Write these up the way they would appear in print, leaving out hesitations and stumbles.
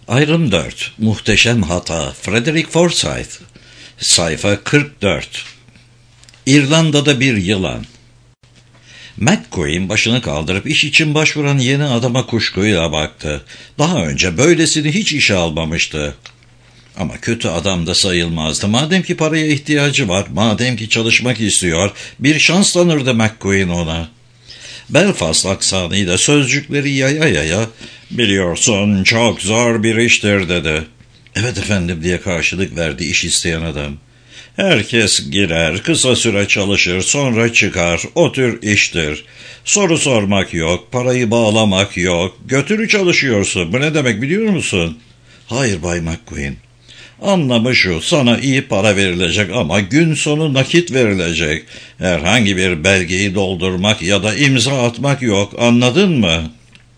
Ayrım 4. Muhteşem Hata. Frederick Forsyth. Sayfa 44. İrlanda'da bir yılan. McQueen başını kaldırıp iş için başvuran yeni adama kuşkuyla baktı. Daha önce böylesini hiç işe almamıştı. Ama kötü adam da sayılmazdı. Madem ki paraya ihtiyacı var, madem ki çalışmak istiyor, bir şans tanırdı McQueen ona. Belfast aksanıyla sözcükleri yaya yaya, "Biliyorsun çok zor bir iştir," dedi. "Evet efendim," diye karşılık verdi iş isteyen adam. "Herkes girer, kısa süre çalışır, sonra çıkar. O tür iştir. Soru sormak yok, parayı bağlamak yok. Götürü çalışıyorsun. Bu ne demek biliyor musun?" "Hayır Bay McQueen." "Anlamı şu, sana iyi para verilecek ama gün sonu nakit verilecek. Herhangi bir belgeyi doldurmak ya da imza atmak yok, anladın mı?"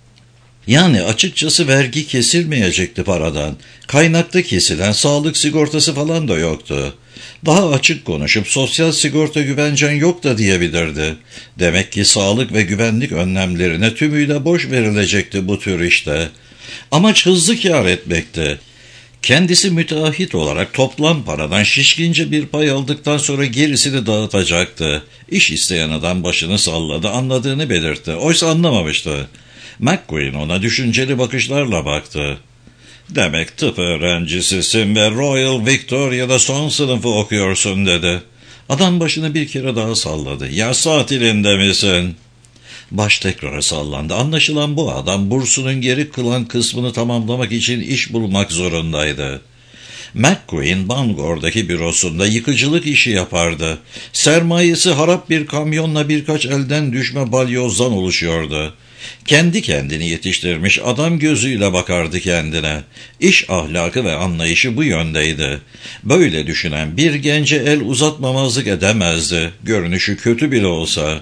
Yani açıkçası vergi kesilmeyecekti paradan. Kaynakta kesilen sağlık sigortası falan da yoktu. Daha açık konuşup sosyal sigorta güvencen yok da diyebilirdi. Demek ki sağlık ve güvenlik önlemlerine tümüyle boş verilecekti bu tür işte. Amaç hızlı kâr etmekti. Kendisi müteahhit olarak toplam paradan şişkince bir pay aldıktan sonra gerisini dağıtacaktı. İş isteyen adam başını salladı, anladığını belirtti. Oysa anlamamıştı. McQueen ona düşünceli bakışlarla baktı. "Demek tıp öğrencisisin ve Royal Victoria'da son sınıfı okuyorsun," dedi. Adam başını bir kere daha salladı. "Yaz tatilinde misin?" Baş tekrar sallandı. Anlaşılan bu adam bursunun geri kalan kısmını tamamlamak için iş bulmak zorundaydı. McQueen Bangor'daki bürosunda yıkıcılık işi yapardı. Sermayesi harap bir kamyonla birkaç elden düşme balyozdan oluşuyordu. Kendi kendini yetiştirmiş adam gözüyle bakardı kendine. İş ahlakı ve anlayışı bu yöndeydi. Böyle düşünen bir gence el uzatmamazlık edemezdi, görünüşü kötü bile olsa.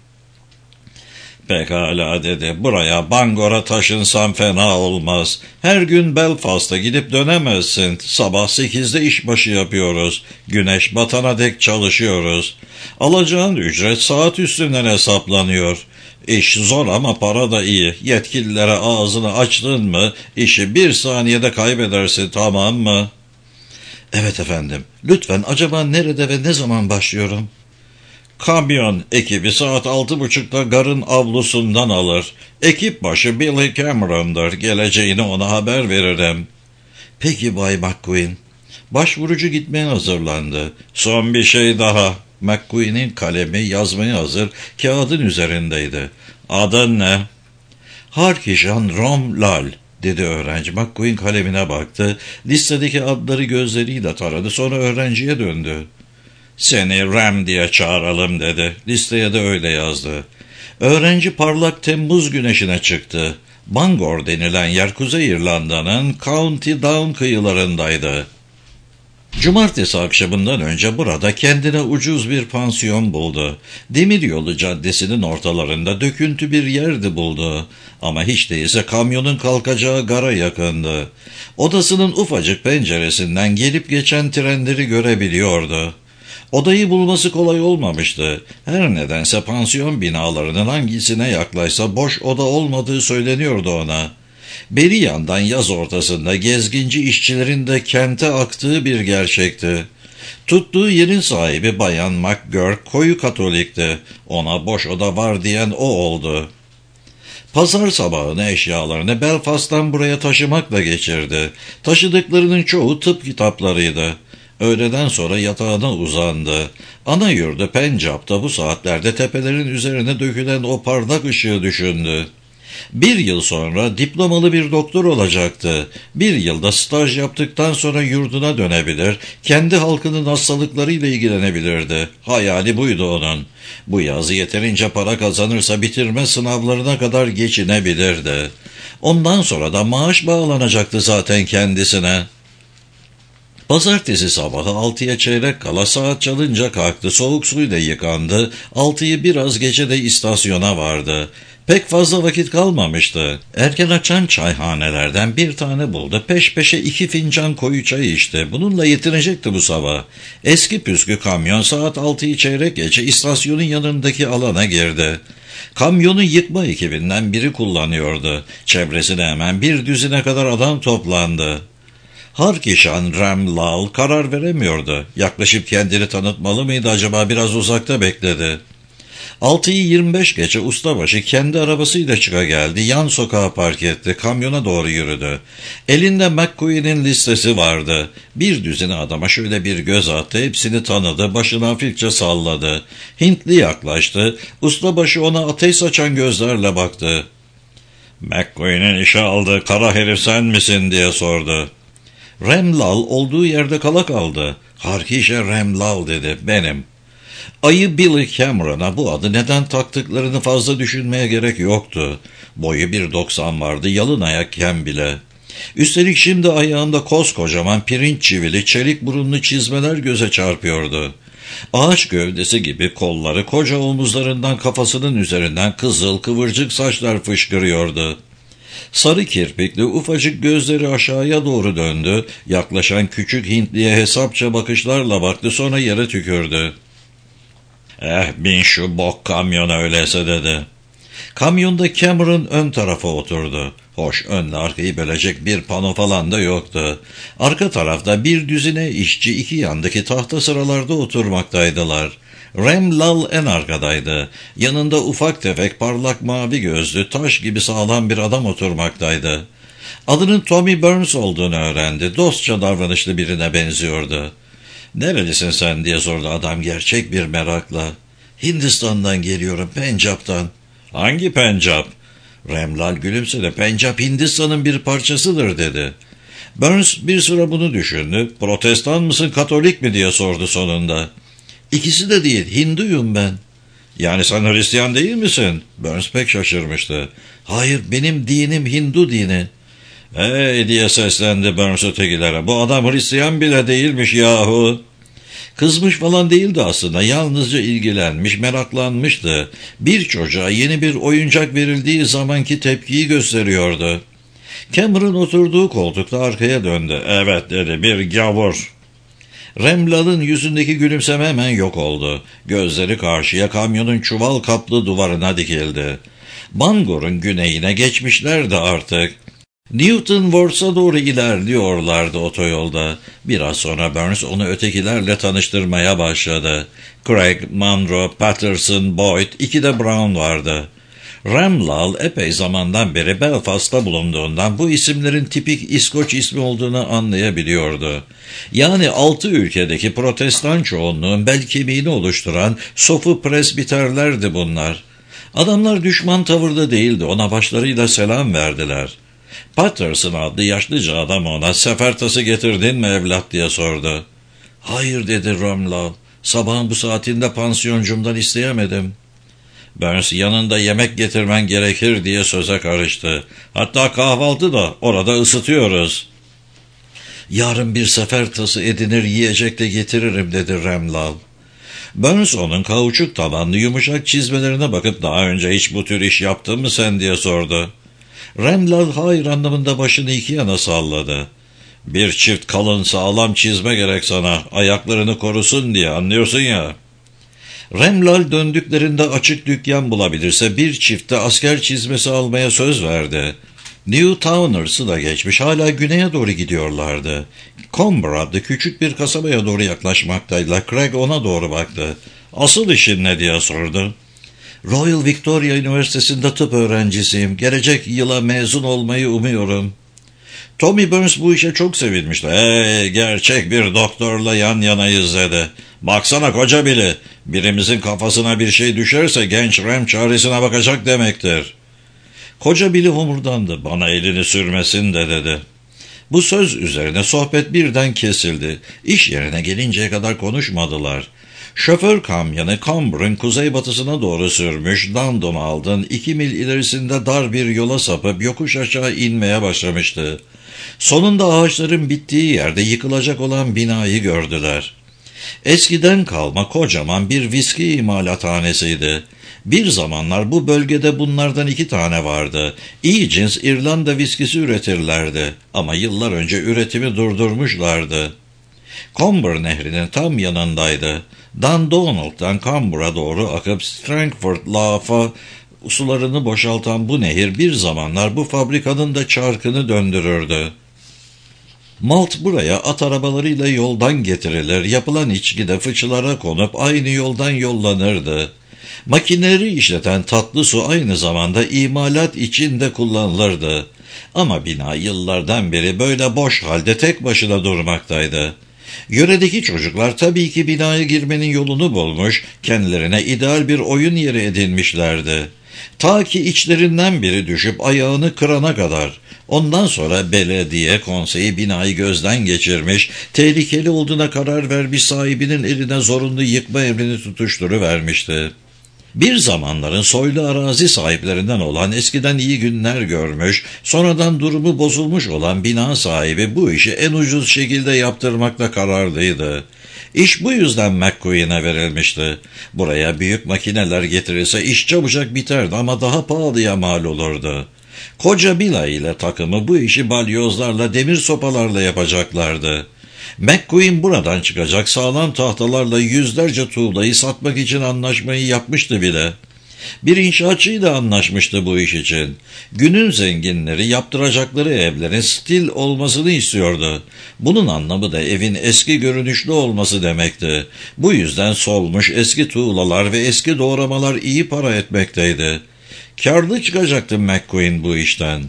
"Pekala," dedi. "Buraya, Bangor'a taşınsam fena olmaz. Her gün Belfast'a gidip dönemezsin. Sabah 8'de işbaşı yapıyoruz. Güneş batana dek çalışıyoruz. Alacağın ücret saat üstünden hesaplanıyor. İş zor ama para da iyi. Yetkililere ağzını açtın mı işi bir saniyede kaybedersin, tamam mı?" "Evet efendim. Lütfen acaba nerede ve ne zaman başlıyorum?" "Kamyon ekibi saat 6.30'da garın avlusundan alır. Ekip başı Billy Cameron'dır. Geleceğini ona haber veririm." "Peki Bay McQueen." Başvurucu gitmeye hazırlandı. "Son bir şey daha." McQueen'in kalemi yazmaya hazır, kağıdın üzerindeydi. "Adın ne?" "Harkijan Romlal," dedi öğrenci. McQueen kalemine baktı. Listedeki adları gözleriyle taradı. Sonra öğrenciye döndü. "Seni Ram diye çağıralım," dedi. Listeye de öyle yazdı. Öğrenci parlak Temmuz güneşine çıktı. Bangor denilen yer Kuzey İrlanda'nın County Down kıyılarındaydı. Cumartesi akşamından önce burada kendine ucuz bir pansiyon buldu. Demiryolu Caddesi'nin ortalarında döküntü bir yerdi buldu. Ama hiç değilse kamyonun kalkacağı gara yakındı. Odasının ufacık penceresinden gelip geçen trenleri görebiliyordu. Odayı bulması kolay olmamıştı. Her nedense pansiyon binalarının hangisine yaklaşsa boş oda olmadığı söyleniyordu ona. Beri yandan yaz ortasında gezginci işçilerin de kente aktığı bir gerçekti. Tuttuğu yerin sahibi Bayan McGurk koyu Katolikti. Ona boş oda var diyen o oldu. Pazar sabahını eşyalarını Belfast'tan buraya taşımakla geçirdi. Taşıdıklarının çoğu tıp kitaplarıydı. Öğleden sonra yatağına uzandı. Ana yurdu Pencap'ta bu saatlerde tepelerin üzerine dökülen o parlak ışığı düşündü. 1 yıl sonra diplomalı bir doktor olacaktı. 1 yılda staj yaptıktan sonra yurduna dönebilir, kendi halkının hastalıklarıyla ilgilenebilirdi. Hayali buydu onun. Bu yaz yeterince para kazanırsa bitirme sınavlarına kadar geçinebilirdi. Ondan sonra da maaş bağlanacaktı zaten kendisine. Pazartesi sabahı 6'ya çeyrek kala saat çalınca kalktı, soğuk suyla yıkandı, 6'yı biraz geçe de istasyona vardı. Pek fazla vakit kalmamıştı. Erken açan çayhanelerden bir tane buldu. Peş peşe 2 fincan koyu çay içti. Bununla yetinecekti bu sabah. Eski püskü kamyon saat 6'yı çeyrek geçe istasyonun yanındaki alana girdi. Kamyonu yıkma ekibinden biri kullanıyordu. Çevresine hemen bir düzine kadar adam toplandı. Harkişan Rem Lal karar veremiyordu. Yaklaşıp kendini tanıtmalı mıydı acaba, biraz uzakta bekledi. 6'yı 25 geçe ustabaşı kendi arabasıyla çıka geldi. Yan sokağa park etti. Kamyona doğru yürüdü. Elinde McQueen'in listesi vardı. Bir düzine adama şöyle bir göz attı. Hepsini tanıdı. Başını hafifçe salladı. Hintli yaklaştı. Ustabaşı ona ateş saçan gözlerle baktı. "McQueen'in işe aldığı kara herif sen misin?" diye sordu. Rem Lal olduğu yerde kala kaldı. "Harkişe Rem Lal" dedi. "Benim." Ayı Billy Cameron'a bu adı neden taktıklarını fazla düşünmeye gerek yoktu. Boyu 1.90 vardı, yalın ayakken bile. Üstelik şimdi ayağında koskocaman pirinç çivili çelik burunlu çizmeler göze çarpıyordu. Ağaç gövdesi gibi kolları koca omuzlarından, kafasının üzerinden kızıl kıvırcık saçlar fışkırıyordu. Sarı kirpikli ufacık gözleri aşağıya doğru döndü. Yaklaşan küçük Hintliye hesapça bakışlarla baktı, sonra yere tükürdü. "Bin şu bok kamyona öyleyse" dedi. Kamyonda Cameron ön tarafa oturdu. Hoş, önle arkayı bölecek bir pano falan da yoktu. Arka tarafta bir düzine işçi iki yandaki tahta sıralarda oturmaktaydılar. Rem Lal en arkadaydı. Yanında ufak tefek parlak mavi gözlü taş gibi sağlam bir adam oturmaktaydı. Adının Tommy Burns olduğunu öğrendi. Dostça davranışlı birine benziyordu. "Nerelisin sen?" diye sordu adam gerçek bir merakla. "Hindistan'dan geliyorum, Pencap'tan." "Hangi Pencap?" Remlal gülümsedi. "Pencap Hindistan'ın bir parçasıdır" dedi. Burns bir süre bunu düşündü. "Protestan mısın, Katolik mi?" diye sordu sonunda. "İkisi de değil, Hinduyum ben." "Yani sen Hristiyan değil misin?" Burns pek şaşırmıştı. "Hayır, benim dinim Hindu dini." "Hey!" diye seslendi Burns ötekilere. "Bu adam Hristiyan bile değilmiş yahu." Kızmış falan değildi aslında, yalnızca ilgilenmiş, meraklanmıştı. Bir çocuğa yeni bir oyuncak verildiği zamanki tepkiyi gösteriyordu. Cameron oturduğu koltukta arkaya döndü. "Evet" dedi, "bir gavur." Remlal'ın yüzündeki gülümseme hemen yok oldu. Gözleri karşıya, kamyonun çuval kaplı duvarına dikildi. Bangor'un güneyine geçmişlerdi artık. Newton Worth'a doğru ilerliyorlardı otoyolda. Biraz sonra Burns onu ötekilerle tanıştırmaya başladı. Craig, Monroe, Patterson, Boyd, iki de Brown vardı. Rem Lal epey zamandan beri Belfast'ta bulunduğundan bu isimlerin tipik İskoç ismi olduğunu anlayabiliyordu. Yani 6 ülkedeki protestan çoğunluğun bel kemiğini oluşturan sofu presbiterlerdi bunlar. Adamlar düşman tavırda değildi, ona başlarıyla selam verdiler. Patterson adlı yaşlıca adam ona "Sefer tası getirdin mi evlat?" diye sordu. "Hayır" dedi Rem Lal. "Sabahın bu saatinde pansiyoncumdan isteyemedim." Burns "Yanında yemek getirmen gerekir" diye söze karıştı. "Hatta kahvaltı da orada ısıtıyoruz." "Yarın bir sefer tası edinir, yiyecek de getiririm" dedi Rem Lal. Burns onun kauçuk tabanlı yumuşak çizmelerine bakıp "Daha önce hiç bu tür iş yaptın mı sen?" diye sordu. Rem Lal hayır anlamında başını iki yana salladı. "Bir çift kalın sağlam çizme gerek sana, ayaklarını korusun diye, anlıyorsun ya." Rem Lal döndüklerinde açık dükkan bulabilirse bir çifte asker çizmesi almaya söz verdi. Newtowners'ı da geçmiş, hala güneye doğru gidiyorlardı. Comber adlı küçük bir kasabaya doğru yaklaşmaktaydılar. Craig ona doğru baktı. "Asıl işin ne?" diye sordu. "Royal Victoria Üniversitesi'nde tıp öğrencisiyim. Gelecek yıla mezun olmayı umuyorum." Tommy Burns bu işe çok sevinmişti. Gerçek bir doktorla yan yanayız" dedi. "Baksana koca Billy, birimizin kafasına bir şey düşerse genç Rem çaresine bakacak demektir." Koca Billy homurdandı. "Bana elini sürmesin de" dedi. Bu söz üzerine sohbet birden kesildi. İş yerine gelinceye kadar konuşmadılar. Şoför kamyonu Comber'ın kuzeybatısına doğru sürmüş, Dundonald'ın 2 mil ilerisinde dar bir yola sapıp yokuş aşağı inmeye başlamıştı. Sonunda ağaçların bittiği yerde yıkılacak olan binayı gördüler. Eskiden kalma kocaman bir viski imalathanesiydi. Bir zamanlar bu bölgede bunlardan 2 tane vardı. İyi cins İrlanda viskisi üretirlerdi ama yıllar önce üretimi durdurmuşlardı. Comber nehrinin tam yanındaydı. Dundonald'dan Comber'a doğru akıp Strangford Lough'a Sularını boşaltan bu nehir bir zamanlar bu fabrikanın da çarkını döndürürdü. Malt buraya at arabalarıyla yoldan getirilir, yapılan içki de fıçılara konup aynı yoldan yollanırdı. Makineleri işleten tatlı su aynı zamanda imalat için de kullanılırdı. Ama bina yıllardan beri böyle boş halde tek başına durmaktaydı. Yöredeki çocuklar tabii ki binaya girmenin yolunu bulmuş, kendilerine ideal bir oyun yeri edinmişlerdi. Ta ki içlerinden biri düşüp ayağını kırana kadar. Ondan sonra belediye konseyi binayı gözden geçirmiş, tehlikeli olduğuna karar vermiş, sahibinin eline zorunlu yıkma emrini tutuşturuvermişti. Bir zamanların soylu arazi sahiplerinden olan, eskiden iyi günler görmüş, sonradan durumu bozulmuş olan bina sahibi bu işi en ucuz şekilde yaptırmakla kararlıydı. İş bu yüzden McQueen'e verilmişti. Buraya büyük makineler getirirse iş çabucak biterdi ama daha pahalıya mal olurdu. Koca Bila ile takımı bu işi balyozlarla, demir sopalarla yapacaklardı. McQueen buradan çıkacak sağlam tahtalarla yüzlerce tuğlayı satmak için anlaşmayı yapmıştı bile. Bir inşaatçıyla anlaşmıştı bu iş için. Günün zenginleri yaptıracakları evlerin stil olmasını istiyordu. Bunun anlamı da evin eski görünüşlü olması demekti. Bu yüzden solmuş eski tuğlalar ve eski doğramalar iyi para etmekteydi. Kârlı çıkacaktı McQueen bu işten.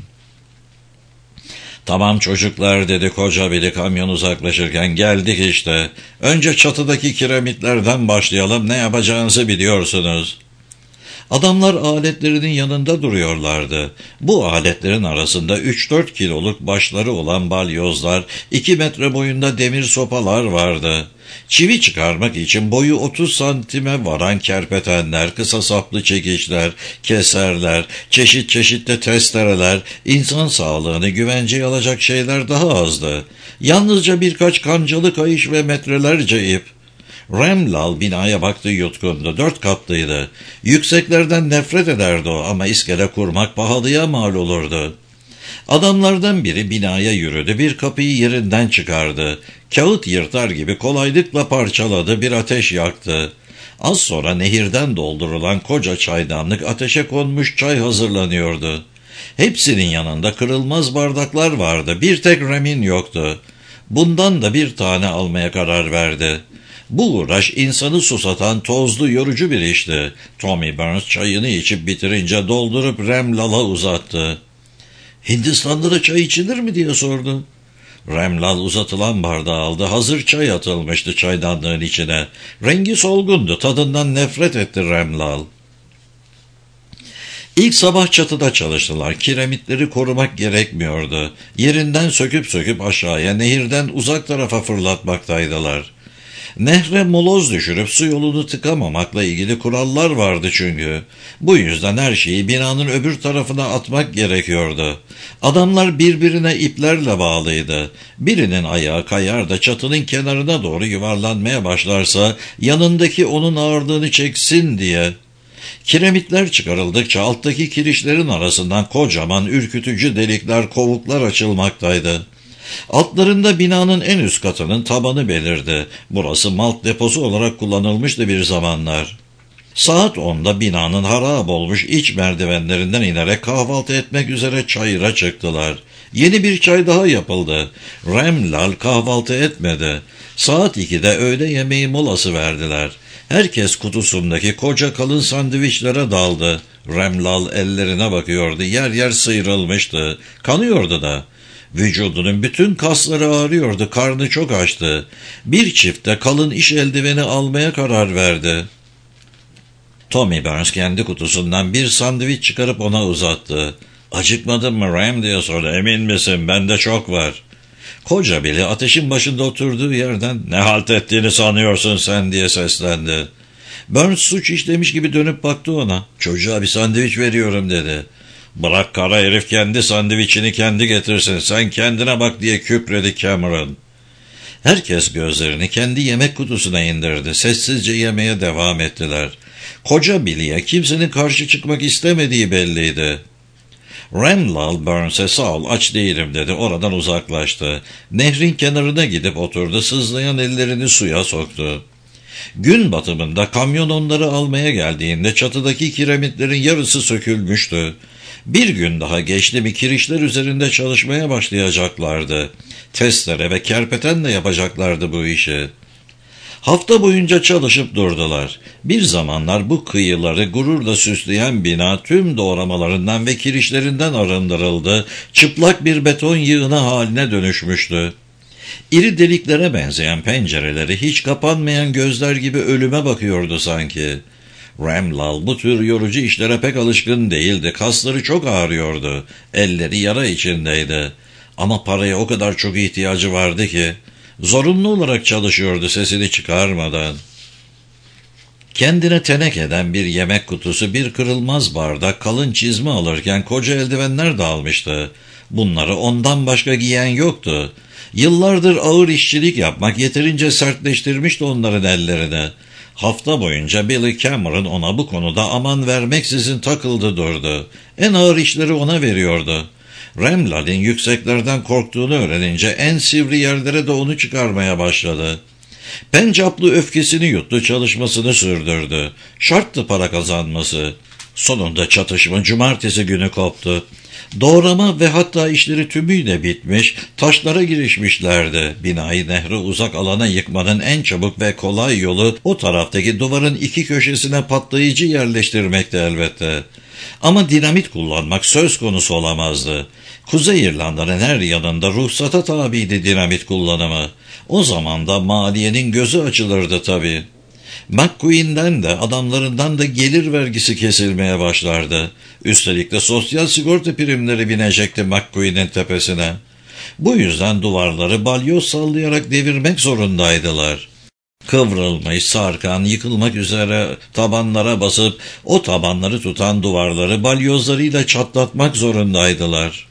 "Tamam çocuklar," dedi koca biri kamyon uzaklaşırken, "geldik işte. Önce çatıdaki kiremitlerden başlayalım, ne yapacağınızı biliyorsunuz." Adamlar aletlerinin yanında duruyorlardı. Bu aletlerin arasında 3-4 kiloluk başları olan balyozlar, 2 metre boyunda demir sopalar vardı. Çivi çıkarmak için boyu 30 santime varan kerpetenler, kısa saplı çekiçler, keserler, çeşit çeşit de testereler, insan sağlığını güvenceye alacak şeyler daha azdı. Yalnızca birkaç kancalı kayış ve metrelerce ip. Remlal binaya baktı, yutkundu. 4 katlıydı. Yükseklerden nefret ederdi o ama iskele kurmak pahalıya mal olurdu. Adamlardan biri binaya yürüdü, bir kapıyı yerinden çıkardı. Kağıt yırtar gibi kolaylıkla parçaladı, bir ateş yaktı. Az sonra nehirden doldurulan koca çaydanlık ateşe konmuş, çay hazırlanıyordu. Hepsinin yanında kırılmaz bardaklar vardı, bir tek Rem'in yoktu. Bundan da bir tane almaya karar verdi. Bu uğraş insanı susatan, tozlu, yorucu bir işti. Tommy Burns çayını içip bitirince doldurup Remlal'a uzattı. "Hindistan'da da çay içilir mi?" diye sordu. Remlal uzatılan bardağı aldı. Hazır çay atılmıştı çaydanlığın içine. Rengi solgundu. Tadından nefret etti Remlal. İlk sabah çatıda çalıştılar. Kiremitleri korumak gerekmiyordu. Yerinden söküp aşağıya, nehirden uzak tarafa fırlatmaktaydılar. Nehre moloz düşürüp su yolunu tıkamamakla ilgili kurallar vardı çünkü. Bu yüzden her şeyi binanın öbür tarafına atmak gerekiyordu. Adamlar birbirine iplerle bağlıydı. Birinin ayağı kayar da çatının kenarına doğru yuvarlanmaya başlarsa yanındaki onun ağırlığını çeksin diye. Kiremitler çıkarıldıkça alttaki kirişlerin arasından kocaman ürkütücü delikler, kovuklar açılmaktaydı. Altlarında binanın en üst katının tabanı belirdi. Burası malt deposu olarak kullanılmıştı bir zamanlar. Saat 10'da binanın harap olmuş iç merdivenlerinden inerek kahvaltı etmek üzere çayıra çıktılar. Yeni bir çay daha yapıldı. Remlal kahvaltı etmedi. Saat 2'de öğle yemeği molası verdiler. Herkes kutusundaki koca kalın sandviçlere daldı. Remlal ellerine bakıyordu. Yer yer sıyrılmıştı. Kanıyordu da. Vücudunun bütün kasları ağrıyordu, karnı çok açtı. Bir çifte kalın iş eldiveni almaya karar verdi. Tommy Burns kendi kutusundan bir sandviç çıkarıp ona uzattı. "Acıkmadın mı Ram?" diye sordu. "Emin misin? Bende çok var." Koca Billy ateşin başında oturduğu yerden "Ne halt ettiğini sanıyorsun sen?" diye seslendi. Burns suç işlemiş gibi dönüp baktı ona. "Çocuğa bir sandviç veriyorum," dedi. "Bırak kara herif kendi sandviçini kendi getirsin, sen kendine bak," diye kükredi Cameron. Herkes gözlerini kendi yemek kutusuna indirdi. Sessizce yemeye devam ettiler. Koca Billy'e kimsenin karşı çıkmak istemediği belliydi. Remlal Burns'e "Sağ ol, aç değilim," dedi. Oradan uzaklaştı. Nehrin kenarına gidip oturdu. Sızlayan ellerini suya soktu. Gün batımında kamyon onları almaya geldiğinde çatıdaki kiremitlerin yarısı sökülmüştü. Bir gün daha geçti mi kirişler üzerinde çalışmaya başlayacaklardı. Testere ve kerpetenle yapacaklardı bu işi. Hafta boyunca çalışıp durdular. Bir zamanlar bu kıyıları gururla süsleyen bina tüm doğramalarından ve kirişlerinden arındırıldı, çıplak bir beton yığını haline dönüşmüştü. İri deliklere benzeyen pencereleri hiç kapanmayan gözler gibi ölüme bakıyordu sanki. Ramlal bu tür yorucu işlere pek alışkın değildi. Kasları çok ağrıyordu. Elleri yara içindeydi. Ama paraya o kadar çok ihtiyacı vardı ki zorunlu olarak çalışıyordu sesini çıkarmadan. Kendine tenekeden bir yemek kutusu, bir kırılmaz bardak, kalın çizme alırken koca eldivenler de almıştı. Bunları ondan başka giyen yoktu. Yıllardır ağır işçilik yapmak yeterince sertleştirmişti onların ellerini. Hafta boyunca Billy Cameron ona bu konuda aman vermeksizin takıldı durdu. En ağır işleri ona veriyordu. Ramlal'in yükseklerden korktuğunu öğrenince en sivri yerlere de onu çıkarmaya başladı. Pencaplı öfkesini yuttu, çalışmasını sürdürdü. Şarttı para kazanması. Sonunda çatışma cumartesi günü koptu. Doğrama ve hatta işleri tümüyle bitmiş, taşlara girişmişlerdi. Binayı nehre uzak alana yıkmanın en çabuk ve kolay yolu o taraftaki duvarın iki köşesine patlayıcı yerleştirmekti elbette. Ama dinamit kullanmak söz konusu olamazdı. Kuzey İrlanda'nın her yanında ruhsata tabiydi dinamit kullanımı. O zaman da maliyenin gözü açılırdı tabii. McQueen'den de adamlarından da gelir vergisi kesilmeye başlardı. Üstelik de sosyal sigorta primleri binecekti McQueen'in tepesine. Bu yüzden duvarları balyoz sallayarak devirmek zorundaydılar. Kıvrılmış, sarkan, yıkılmak üzere tabanlara basıp o tabanları tutan duvarları balyozlarıyla çatlatmak zorundaydılar.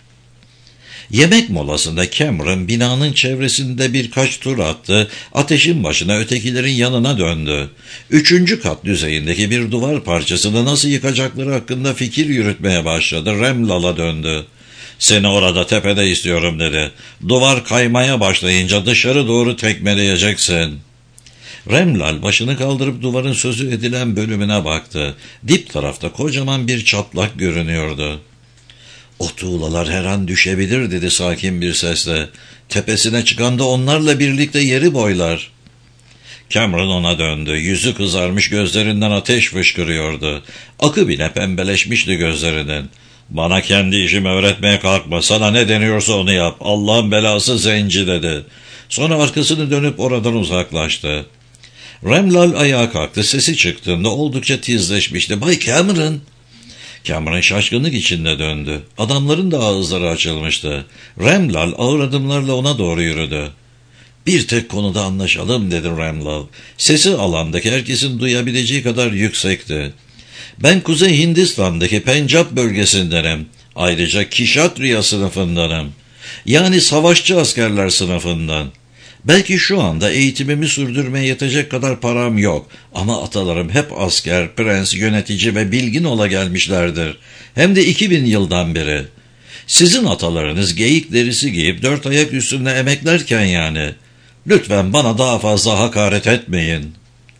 Yemek molasında Cameron binanın çevresinde birkaç tur attı, ateşin başına ötekilerin yanına döndü. 3. kat düzeyindeki bir duvar parçasını nasıl yıkacakları hakkında fikir yürütmeye başladı. Ramlal'a döndü. "Seni orada tepede istiyorum," dedi. "Duvar kaymaya başlayınca dışarı doğru tekmeleyeceksin." Ramlal başını kaldırıp duvarın sözü edilen bölümüne baktı. Dip tarafta kocaman bir çatlak görünüyordu. "O tuğlalar her an düşebilir," dedi sakin bir sesle. "Tepesine çıkan da onlarla birlikte yeri boylar." Cameron ona döndü. Yüzü kızarmış, gözlerinden ateş fışkırıyordu. Akı bile pembeleşmişti gözlerinin. "Bana kendi işimi öğretmeye kalkma. Sana ne deniyorsa onu yap. Allah'ın belası zenci," dedi. Sonra arkasını dönüp oradan uzaklaştı. Ramlal ayağa kalktı. Sesi çıktığında oldukça tizleşmişti. "Bay Cameron!" Cameron şaşkınlık içinde döndü. Adamların da ağızları açılmıştı. Ramlal ağır adımlarla ona doğru yürüdü. "Bir tek konuda anlaşalım," dedi Ramlal. Sesi alandaki herkesin duyabileceği kadar yüksekti. "Ben Kuzey Hindistan'daki Pencap bölgesindenim. Ayrıca Kişatriya sınıfındanım. Yani savaşçı askerler sınıfından. Belki şu anda eğitimimi sürdürmeye yetecek kadar param yok. Ama atalarım hep asker, prens, yönetici ve bilgin ola gelmişlerdir. Hem de 2000 yıldan beri. Sizin atalarınız geyik derisi giyip 4 ayak üstünde emeklerken yani. Lütfen bana daha fazla hakaret etmeyin."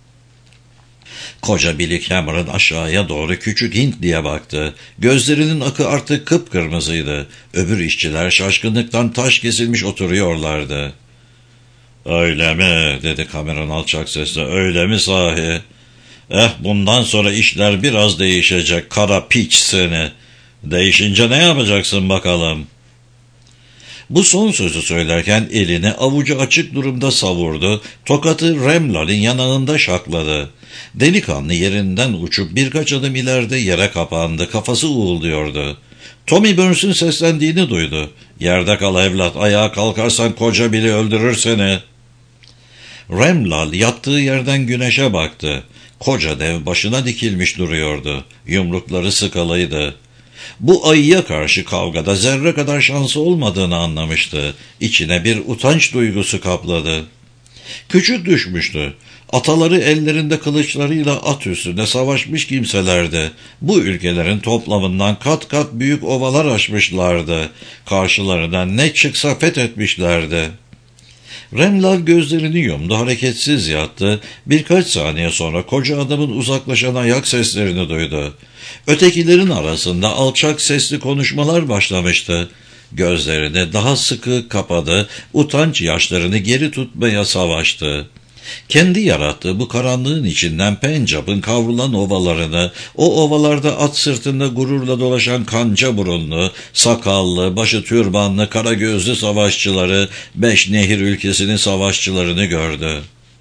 Koca Billy Cameron aşağıya doğru küçük Hintli'ye baktı. Gözlerinin akı artık kıpkırmızıydı. Öbür işçiler şaşkınlıktan taş kesilmiş oturuyorlardı. "Öyle mi?" dedi Cameron alçak sesle. "Öyle mi sahi? Bundan sonra işler biraz değişecek, kara piç seni. Değişince ne yapacaksın bakalım?" Bu son sözü söylerken elini avucu açık durumda savurdu, tokatı Ramlal'in yanağında şakladı. Delikanlı yerinden uçup birkaç adım ileride yere kapandı, kafası uğulduyordu. Tommy Burns'ün seslendiğini duydu. "Yerde kal evlat, ayağa kalkarsan koca biri öldürür seni." Ramlal yattığı yerden güneşe baktı. Koca dev başına dikilmiş duruyordu. Yumrukları sıkalıydı. Bu ayıya karşı kavgada zerre kadar şansı olmadığını anlamıştı. İçine bir utanç duygusu kapladı. Küçük düşmüştü. Ataları ellerinde kılıçlarıyla at üstünde savaşmış kimselerdi. Bu ülkelerin toplamından kat kat büyük ovalar aşmışlardı. Karşılarına ne çıksa fethetmişlerdi. Remlal gözlerini yumdu, hareketsiz yattı. Birkaç saniye sonra koca adamın uzaklaşan ayak seslerini duydu. Ötekilerin arasında alçak sesli konuşmalar başlamıştı. Gözlerini daha sıkı kapadı, utanç yaşlarını geri tutmaya savaştı. Kendi yarattığı bu karanlığın içinden Pencap'ın kavrulan ovalarını, o ovalarda at sırtında gururla dolaşan kanca burunlu, sakallı, başı türbanlı, kara gözlü savaşçıları, 5 nehir ülkesinin savaşçılarını gördü.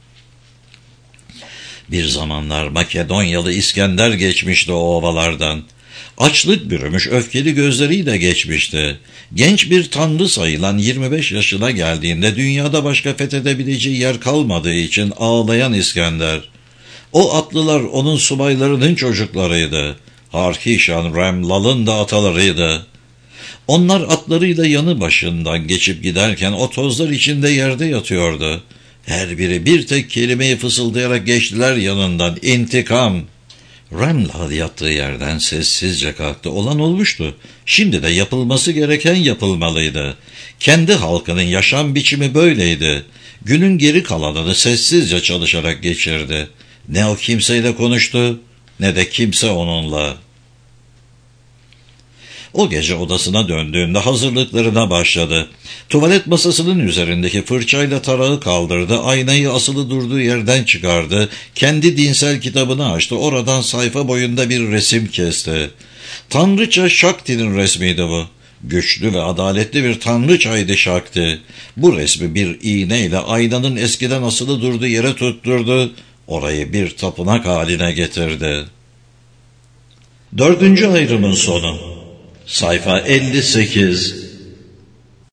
Bir zamanlar Makedonyalı İskender geçmişti o ovalardan. Açlık bürümüş öfkeli gözleriyle geçmişti. Genç bir tanrı sayılan 25 yaşına geldiğinde dünyada başka fethedebileceği yer kalmadığı için ağlayan İskender. O atlılar onun subaylarının çocuklarıydı. Harkişan Remlal'ın da atalarıydı. Onlar atlarıyla yanı başından geçip giderken o tozlar içinde yerde yatıyordu. Her biri bir tek kelimeyi fısıldayarak geçtiler yanından: İntikam. Remlal yattığı yerden sessizce kalktı. Olan olmuştu. Şimdi de yapılması gereken yapılmalıydı. Kendi halkının yaşam biçimi böyleydi. Günün geri kalanını sessizce çalışarak geçirdi. Ne o kimseyle konuştu, ne de kimse onunla. O gece odasına döndüğünde hazırlıklarına başladı. Tuvalet masasının üzerindeki fırçayla tarağı kaldırdı, aynayı asılı durduğu yerden çıkardı, kendi dinsel kitabını açtı, oradan sayfa boyunda bir resim kesti. Tanrıça Shakti'nin resmiydi bu. Güçlü ve adaletli bir tanrıçaydı Shakti. Bu resmi bir iğneyle aynanın eskiden asılı durduğu yere tutturdu, orayı bir tapınak haline getirdi. 4. ayrımın sonu. Sayfa 58.